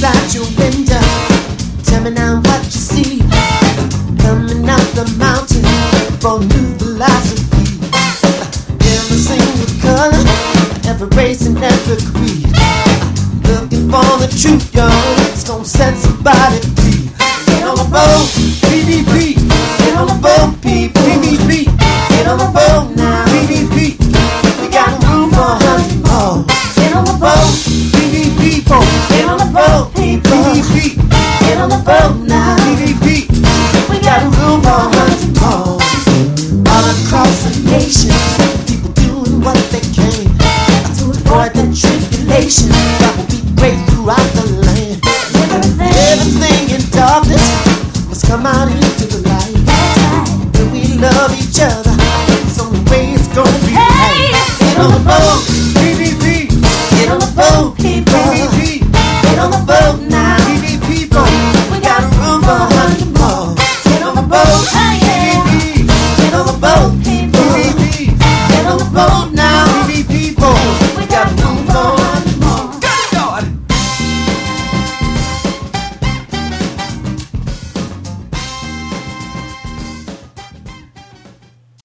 out your window. Tell me now what you see. Coming out the mountain for new philosophy. Every single color, every race and every creed. Looking for the truth, yo. It's gonna set somebody free. Get on the boat, PvP. Get on the boat, PvP. Get on the boat now, PvP. We got room for 100 more. Get on the boat, PvP. Get on the boat, PvP. Get on the boat now, PvP. We got room for 100 more. All across the nation, people doing what they can to avoid the tribulation that will be great throughout the land. Everything in darkness must come out into the light. When we love each other, it's the only way it's gonna be right. Get on the boat.